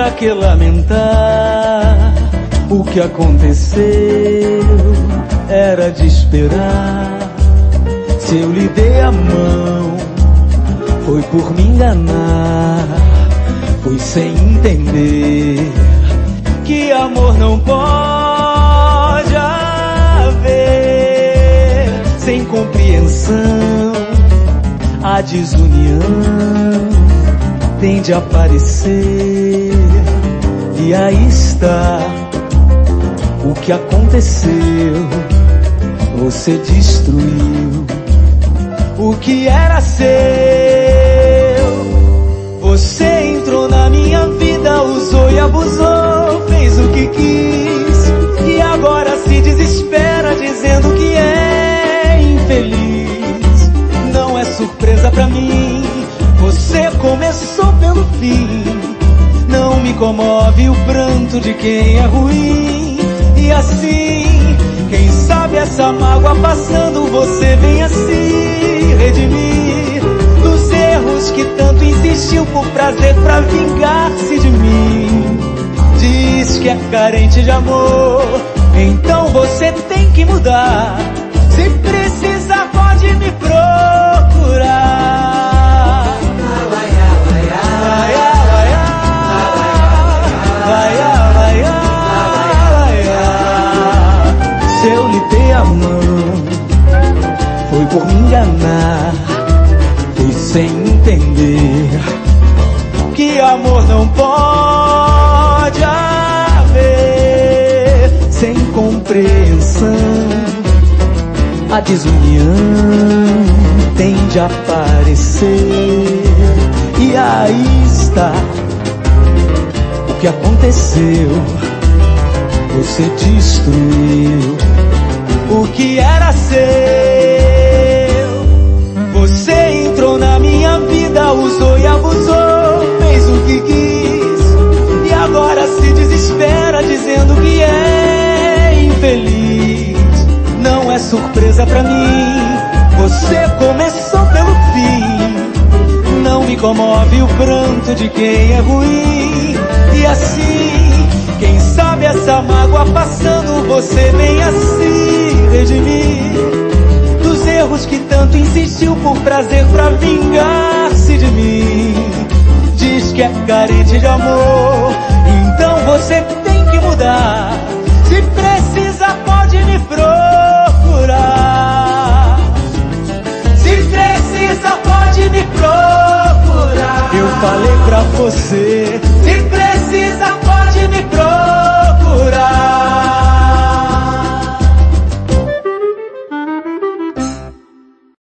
pra que lamentar? O que aconteceu era de esperar. Se eu lhe dei a mão, foi por me enganar. Foi sem entender que amor não pode haver. Sem compreensão, a desunião tende a aparecer. E aí está o que aconteceu. Você destruiu o que era seu. Você entrou na minha vida, usou e abusou, fez o que quis, e agora se desespera dizendo que é infeliz. Não é surpresa pra mim, você começou pelo fim. Não me comove o pranto de quem é ruim. E assim, quem sabe essa mágoa passando, você venha se redimir dos erros que tanto insistiu por prazer pra vingar-se de mim. Diz que é carente de amor, então você tem que mudar. Se precisar pode me procurar. Se eu lhe dei a mão, foi por me enganar. Fui sem entender que amor não pode haver. Sem compreensão, a desunião tende a aparecer. E aí está o que aconteceu. Você destruiu o que era seu. Você entrou na minha vida, usou e abusou, fez o que quis, e agora se desespera dizendo que é infeliz. Não é surpresa pra mim, você começou pelo fim. Não me comove o pranto de quem é ruim. E assim, quem sabe essa mágoa passando, você venha se redimir dos erros que tanto insistiu por prazer pra vingar-se de mim. Diz que é carente de amor, então você tem que mudar. Se precisa pode me procurar. Se precisa pode me procurar. Eu falei pra você, se